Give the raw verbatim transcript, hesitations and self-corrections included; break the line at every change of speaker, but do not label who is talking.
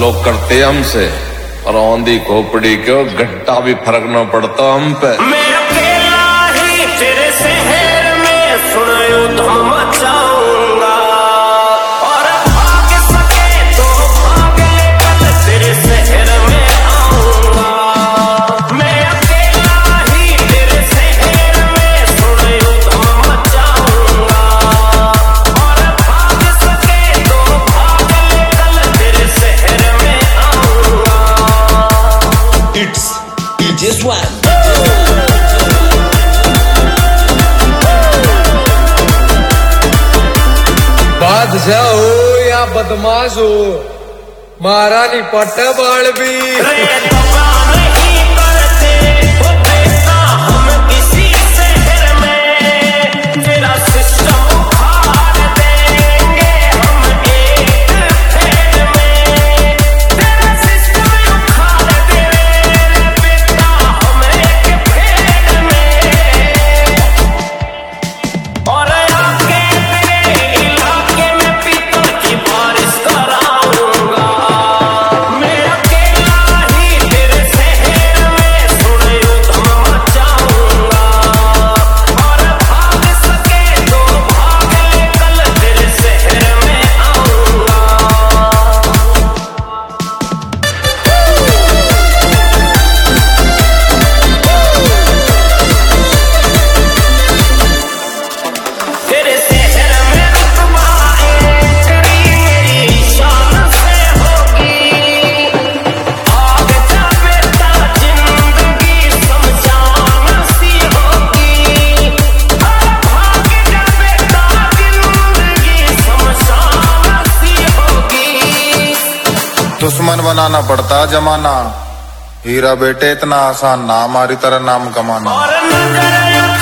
लोग करते हमसे, और औंधी खोपड़ी को घट्टा भी फर्क न पड़ता हम पे।
मैं अकेला ही तेरे शहर में सुनो धूम मचाऊंगा, और भाग सके तो भाग ले कल तेरे शहर में आऊंगा। मैं अकेला ही तेरे शहर में सुनो धूम मचाऊंगा, और भाग सके तो भाग ले कल तेरे शहर में आऊंगा।
It's D J Swan.
बादशाह हो या बदमाश हो, महारानी पट बाल भी
नहीं करते वो पैसा हम किसी शहर में, तेरा सिस्टम उखाड़ देंगे हम एक फेर में, तेरा सिस्टम उखाड़ देंगे बेटा हम एक फेर में। और आके तेरे इलाके में पीतल की बारिश कराऊंगा, मैं अकेला ही तेरे शहर में सुनो धूम मचाऊंगा, और भाग सके तो भाग ले कल तेरे शहर में आऊंगा। तेरे शहर में रुतबा तेरी मेरी शान से होगी, आग जा बेटा जिंदगी शमशान सी होगी, भाग जा बेटा जिंदगी शमशान सी होगी।
दुश्मन बनाना पड़ता जमाना, हीरा बेटे इतना आसान ना हमारी तरह नाम कमाना।
और नजर